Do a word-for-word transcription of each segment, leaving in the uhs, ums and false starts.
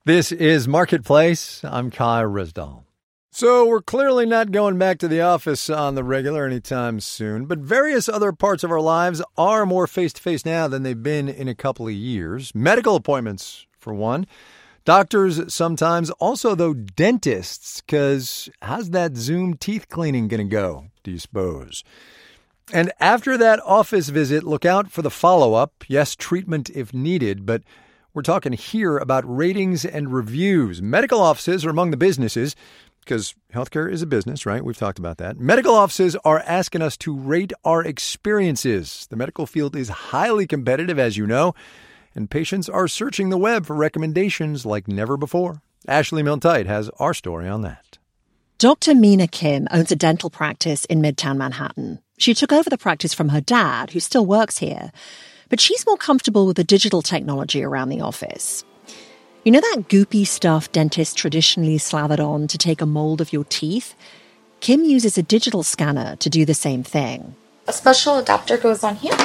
This is Marketplace. I'm Kai Risdall. So we're clearly not going back to the office on the regular anytime soon, but various other parts of our lives are more face-to-face now than they've been in a couple of years. Medical appointments, for one. Doctors sometimes, also, though, dentists, because how's that Zoom teeth cleaning going to go, do you suppose? And after that office visit, look out for the follow-up. Yes, treatment if needed, but we're talking here about ratings and reviews. Medical offices are among the businesses, because healthcare is a business, right? We've talked about that. Medical offices are asking us to rate our experiences. The medical field is highly competitive, as you know, and patients are searching the web for recommendations like never before. Ashley Milne-Tyte has our story on that. Doctor Mina Kim owns a dental practice in Midtown Manhattan. She took over the practice from her dad, who still works here. But she's more comfortable with the digital technology around the office. You know that goopy stuff dentists traditionally slathered on to take a mold of your teeth? Kim uses a digital scanner to do the same thing. A special adapter goes on here,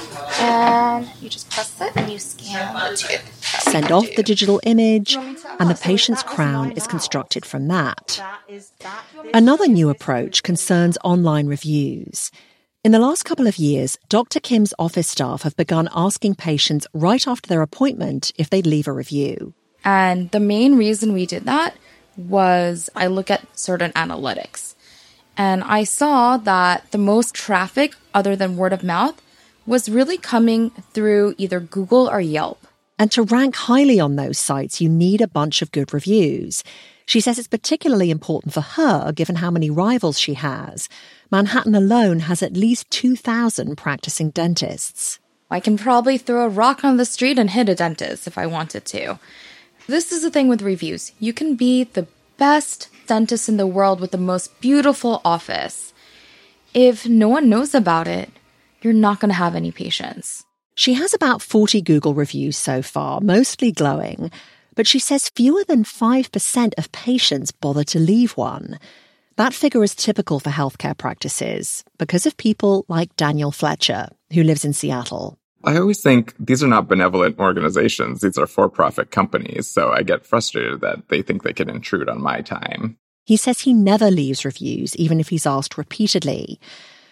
and you just press it and you scan the tooth. Send off the digital image, and the patient's crown is constructed from that. Another new approach concerns online reviews. In the last couple of years, Doctor Kim's office staff have begun asking patients right after their appointment if they'd leave a review. And the main reason we did that was I look at certain analytics. And I saw that the most traffic, other than word of mouth, was really coming through either Google or Yelp. And to rank highly on those sites, you need a bunch of good reviews. She says it's particularly important for her, given how many rivals she has. Manhattan alone has at least two thousand practicing dentists. I can probably throw a rock on the street and hit a dentist if I wanted to. This is the thing with reviews. You can be the best dentist in the world with the most beautiful office. If no one knows about it, you're not going to have any patients. She has about forty Google reviews so far, mostly glowing, but she says fewer than five percent of patients bother to leave one. That figure is typical for healthcare practices because of people like Daniel Fletcher, who lives in Seattle. I always think these are not benevolent organizations. These are for-profit companies, so I get frustrated that they think they can intrude on my time. He says he never leaves reviews, even if he's asked repeatedly.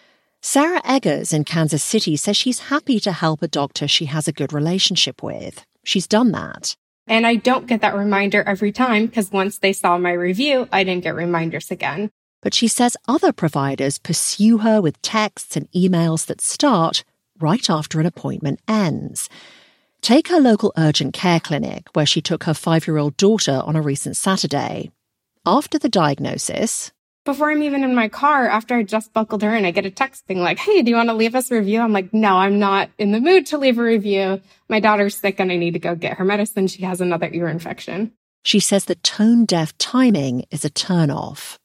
Sarah Eggers in Kansas City says she's happy to help a doctor she has a good relationship with. She's done that. And I don't get that reminder every time because once they saw my review, I didn't get reminders again. But she says other providers pursue her with texts and emails that start right after an appointment ends. Take her local urgent care clinic, where she took her five-year-old daughter on a recent Saturday. After the diagnosis... Before I'm even in my car, after I just buckled her in, I get a text being like, hey, do you want to leave us a review? I'm like, no, I'm not in the mood to leave a review. My daughter's sick and I need to go get her medicine. She has another ear infection. She says the tone-deaf timing is a turn-off.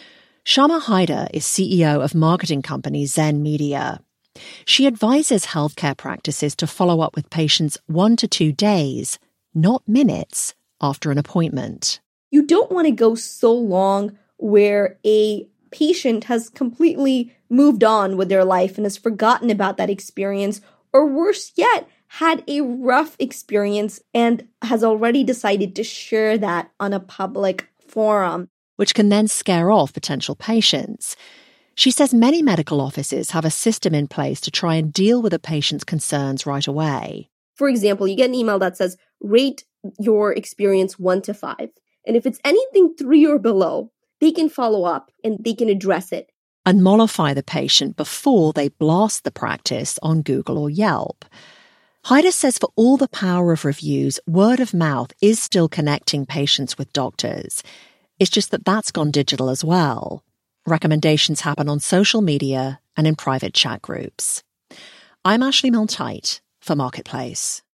Shama Haider is C E O of marketing company Zen Media. She advises healthcare practices to follow up with patients one to two days, not minutes, after an appointment. You don't want to go so long where a patient has completely moved on with their life and has forgotten about that experience, or worse yet, had a rough experience and has already decided to share that on a public forum, which can then scare off potential patients. She says many medical offices have a system in place to try and deal with a patient's concerns right away. For example, you get an email that says, rate your experience one to five. And if it's anything three or below, they can follow up and they can address it. And mollify the patient before they blast the practice on Google or Yelp. Haider says for all the power of reviews, word of mouth is still connecting patients with doctors. It's just that that's gone digital as well. Recommendations happen on social media and in private chat groups. I'm Ashley Milne-Tyte for Marketplace.